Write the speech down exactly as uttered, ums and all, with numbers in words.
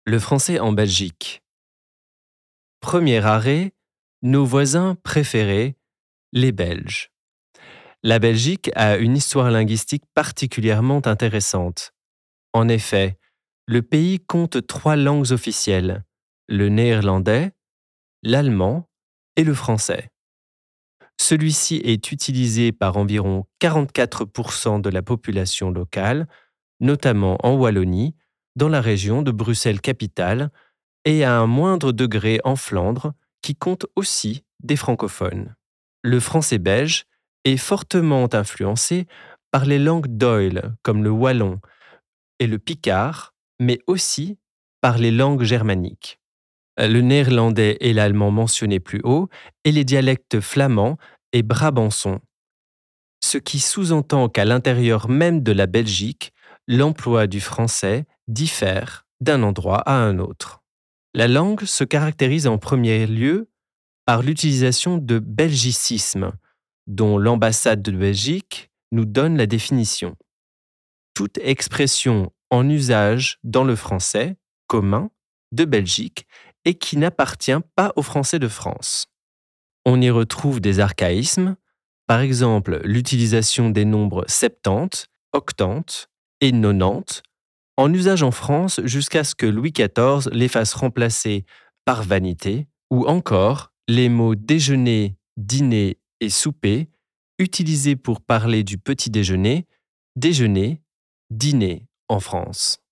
Le français en Belgique. Premier arrêt, nos voisins préférés, les Belges. La Belgique a une histoire linguistique particulièrement intéressante. En effet, le pays compte trois langues officielles, le néerlandais, l'allemand et le français. Celui-ci est utilisé par environ quarante-quatre pour cent de la population locale, notamment en Wallonie, dans la région de Bruxelles-Capitale, et à un moindre degré en Flandre, qui compte aussi des francophones. Le français belge est fortement influencé par les langues d'oïl comme le wallon et le picard, mais aussi par les langues germaniques. Le néerlandais et l'allemand mentionnés plus haut, et les dialectes flamand et brabançon. Ce qui sous-entend qu'à l'intérieur même de la Belgique, l'emploi du français diffère d'un endroit à un autre. La langue se caractérise en premier lieu par l'utilisation de belgicismes, dont l'ambassade de Belgique nous donne la définition. Toute expression en usage dans le français commun de Belgique et qui n'appartient pas au français de France. On y retrouve des archaïsmes, par exemple l'utilisation des nombres septante, octante et nonante, en usage en France jusqu'à ce que Louis quatorze les fasse remplacer par vanité, ou encore les mots déjeuner, dîner et souper, utilisés pour parler du petit déjeuner, déjeuner, dîner en France.